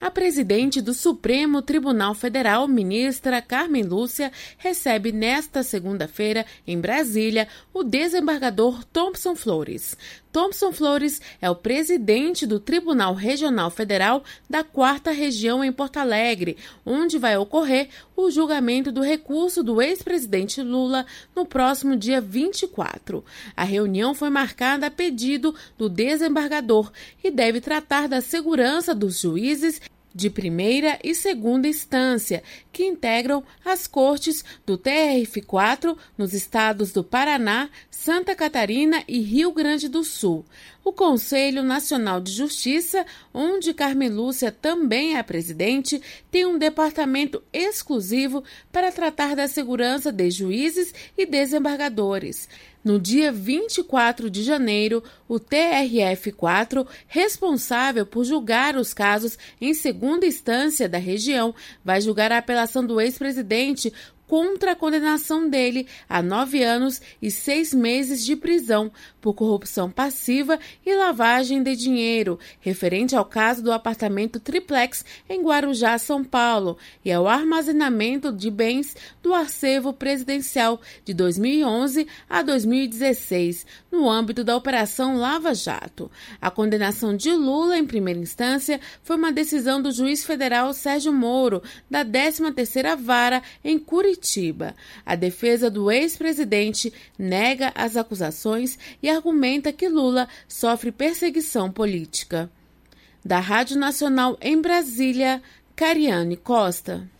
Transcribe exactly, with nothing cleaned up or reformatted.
A presidente do Supremo Tribunal Federal, ministra Carmen Lúcia, recebe nesta segunda-feira, em Brasília, o desembargador Thompson Flores. Thompson Flores é o presidente do Tribunal Regional Federal da quarta Região em Porto Alegre, onde vai ocorrer o julgamento do recurso do ex-presidente Lula no próximo dia vinte e quatro. A reunião foi marcada a pedido do desembargador e deve tratar da segurança dos juízes de primeira e segunda instância, que integram as cortes do T R F quatro nos estados do Paraná, Santa Catarina e Rio Grande do Sul. O Conselho Nacional de Justiça, onde Carmen Lúcia também é a presidente, tem um departamento exclusivo para tratar da segurança de juízes e desembargadores. No dia vinte e quatro de janeiro, o T R F quatro, responsável por julgar os casos em segunda instância da região, vai julgar a apelação do ex-presidente contra a condenação dele a nove anos e seis meses de prisão por corrupção passiva e lavagem de dinheiro, referente ao caso do apartamento triplex em Guarujá, São Paulo, e ao armazenamento de bens do acervo presidencial de dois mil e onze a dois mil e dezesseis, no âmbito da Operação Lava Jato. A condenação de Lula, em primeira instância, foi uma decisão do juiz federal Sérgio Moro, da décima terceira Vara, em Curitiba. A defesa do ex-presidente nega as acusações e argumenta que Lula sofre perseguição política. Da Rádio Nacional em Brasília, Cariane Costa.